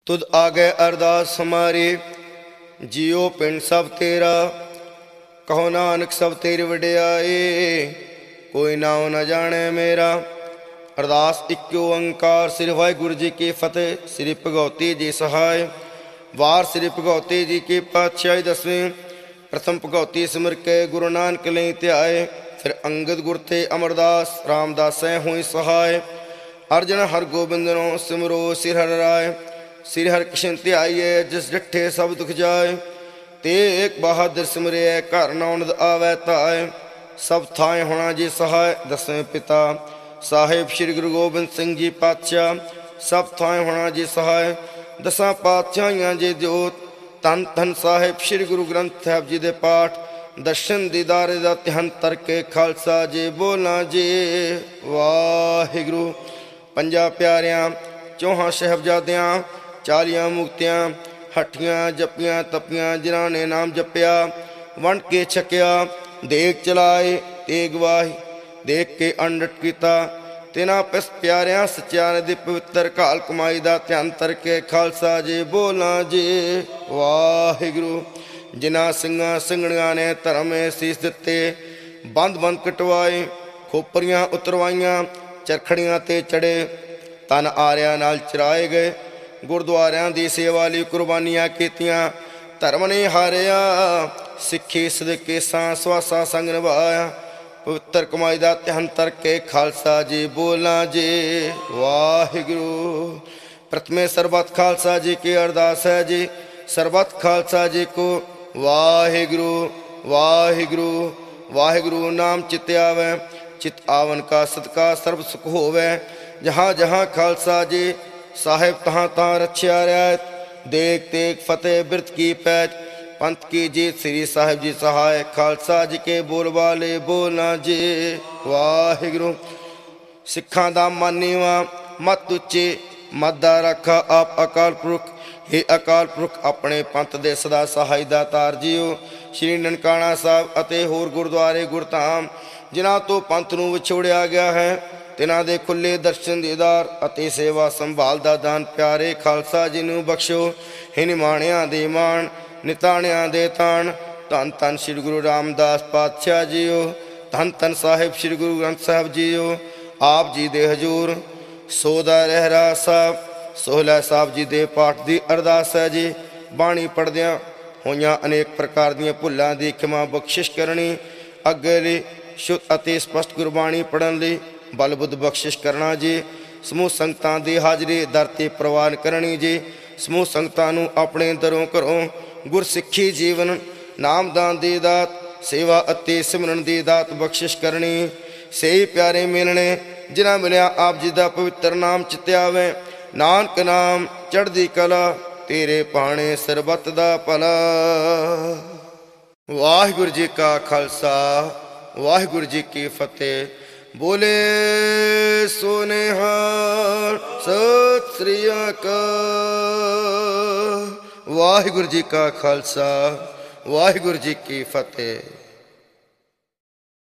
तुद आ गए अरदास हमारी, जियो पिंड सब तेरा। कहो नानक सब तेरी वडियाई, कोई नाम न जाने मेरा। अरदास इक्को ओंकार श्री वाहिगुरु जी की फतेह। श्री भगवती जी सहाय। वार श्री भगवती जी की पातशाही दसवीं। प्रथम भगवती सिमर के गुरु नानक लई त्याए। फिर अंगद गुर थे अमरदास, रामदास हुई सहाय। अर्जन हर गोबिंदनो सिमरो सिर हर राय। श्री हर कृष्ण त्याइए जिस डिठे सब दुख जाए। ते एक बहादुर सिमरे घर नौनद आवै ताय। सब थाए होना जी सहाय दसवें पिता साहिब श्री गुरु गोबिंद सिंह जी पातशाह। सब थाए होना जी सहाय दसा पातशाहियां जी जोत। धन धन साहिब श्री गुरु ग्रंथ साहिब जी दे पाठ। दर्शन दीदारे दा ध्यान तरके खालसा जी बोला जी वाहिगुरु। पंजा प्यारियां चौहां साहिबजादियां 40 मुक्तियां हठियां जपियां तपियां जिन्हां ने नाम जपिया वंड के छकिया। देख चलाए तेग वाही देख के अंडट किता। तिना पिस प्यारियां सच्चियां दी पवित्र घाल कमाई दा ध्यान तरके खालसा जी बोला जी वाहिगुरु। जिन्हां सिंघां सिंघणियां ने धर्म सीस दिते बंद बंद कटवाए। खोपरियां उतरवाइयां चरखड़ियां ते चढ़े तन आरिया नाल चराए गए। गुरुद्वारियां दी सेवा लई कुर्बानियां कीतियां धर्म ने हारिया। सिक्खी सदके स्वासा संग निभाया। पवित्र कमाई दा ध्यान तरके खालसा जी बोला जी वाहिगुरु। प्रथमे सरबत खालसा जी की अरदास है जी। सरबत खालसा जी को वाहिगुरु वाहिगुरु वाहिगुरु नाम चित आवे। चित आवन का सदका सर्व सुख होवे। जहाँ जहाँ खालसा जी साहिब तहाँ तहाँ रक्षा रियायत। देख तेग फतेह बिरत की पैच पंथ की जीत। श्री साहिब जी सहाय खालसा जी के बोल वाले बोलना जी वाहिगुरु। सिखा दा मानीवा मत उच्चे मदा रखा आप अकाल पुरख। हे अकाल पुरख अपने पंथ दे सदा सहाय दा तार जियो। श्री ननकाना साहब अते होर गुरुद्वारे गुरधाम जिन्हां तो पंथ नूं विछोड़िया गया है तिन्हां दे खुले दर्शन दीदार अते सेवा संभाल दा दान प्यारे खालसा जी नूं बख्शो। हे निमाणियां दे मान निताणियां दे ताण। धन धन श्री गुरु रामदास पातशाह जीओ। धन धन साहिब श्री गुरु ग्रंथ साहिब जीओ। आप जी दे हजूर सोदा रहरा साहब सोहला साहब जी दे पाठ की अरदास है जी। बाणी पढ़द्या होइयां अनेक प्रकार दीयां भुल्लां दी खिमा बख्शिश करनी। अगे लई शुद्ध अति स्पष्ट गुरबाणी पढ़न लई बल बुद्ध बख्शिश करना जी। समूह संगतां दी हाजरी दर ते प्रवान करनी जी। समूह संगतां नूं अपने दरों घरों गुरसिੱਖੀ जीवन नामदान दी दात सेवा अति सिमरन दी दात बख्शिश करनी। सही प्यारे मिलने जिन्हां मिलिया आप जी दा पवित्र नाम चित आवे। नानक नाम चढ़दी कला तेरे पाणे सरबत दा भला। वाहिगुरु जी का खालसा वाहिगुरु जी की फतेह। बोले सोनेहाल सत श्री अकाल। वाहिगुरु जी का खालसा वाहिगुरु जी की फतेह।